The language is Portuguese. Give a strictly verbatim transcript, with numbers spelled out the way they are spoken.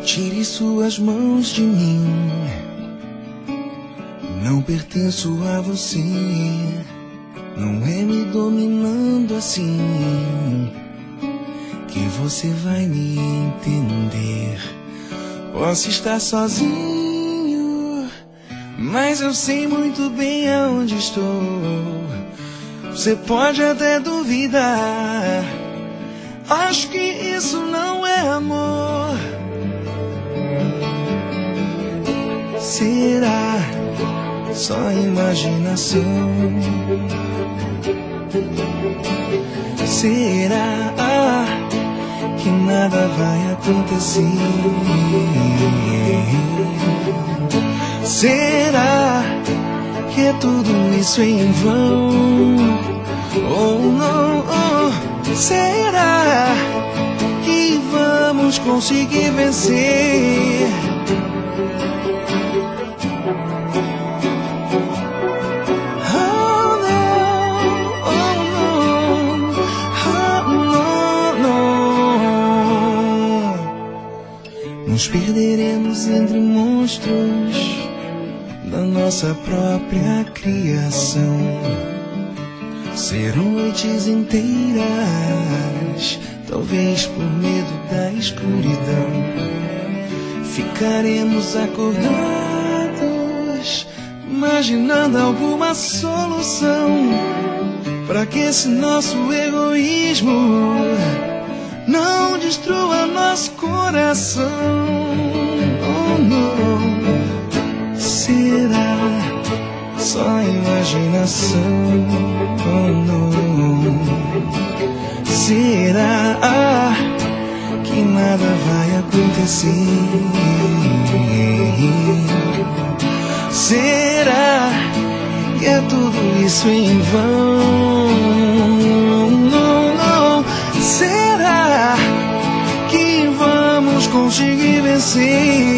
Tire suas mãos de mim. Não pertenço a você. Não é me dominando assim que você vai me entender. Posso estar sozinho, mas eu sei muito bem aonde estou. Você pode até duvidar, acho que isso não é amor. Será só imaginação? Será que nada vai acontecer? Será que é tudo isso em vão? Oh não, oh, será que vamos conseguir vencer? Nos perderemos entre monstros da nossa própria criação. Serão noites inteiras, talvez por medo da escuridão. Ficaremos acordados, imaginando alguma solução para que esse nosso egoísmo não destrua nosso coração. Oh não, será só imaginação? Oh não, será que nada vai acontecer? Será que é tudo isso em vão? Não, não, será que vamos conseguir vencer?